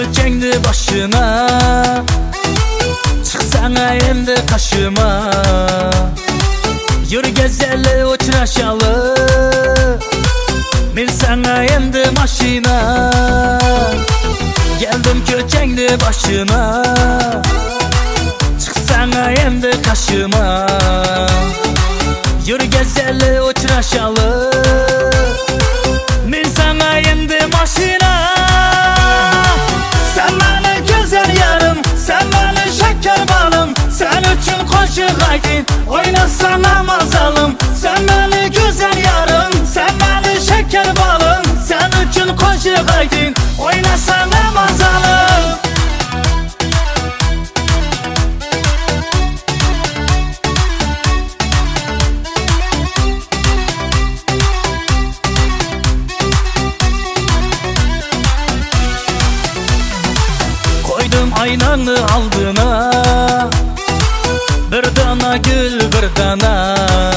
köçeğdi başına, çıksana endi kaşıma. Yürü gezeli uçraşalı, men sana endi maşina. Geldim köçeğdi başına, çıksana endi kaşıma. Yürü gezeli uçraşalı, men sana endi maşina. Sen beni güzel yarım, sen beni şeker balım. Sen üçün koşuk aydın, oynasana mazalım. Sen beni güzel yarım, sen beni şeker balım. Sen üçün koşuk aydın, oynasana mazalım. Aynanı aldına, bir dana gül bir dana.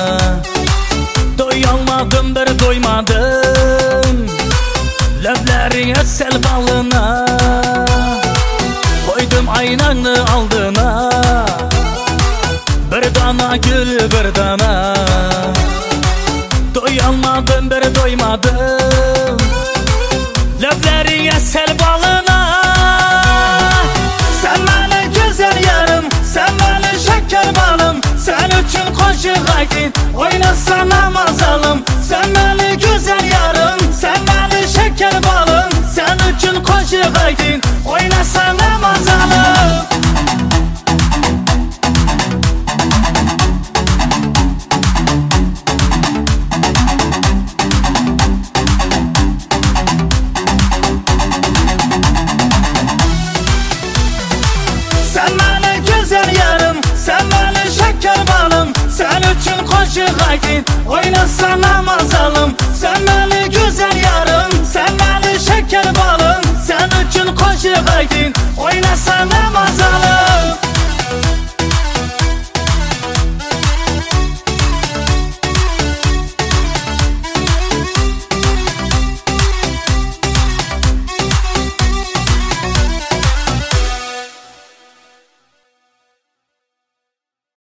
Doyalmadım bir doymadım, löblerine sel balına. Koydum aynanı aldına, bir dana gül bir dana. Doyalmadım bir doymadım, löblerine sel balına. Sen beni güzel yarım, sen beni şeker balım. Sen üçün koşuk aydın, oynasana mazalım. Sen beni güzel yarım, sen beni şeker balım. Sen üçün koşuk aydın, oynasana mazalım. Sen beni güzel yarım, sen beni şeker balım. Sen üçün koşuk aydın, oynasana mazalım. Sen beni güzel yarım.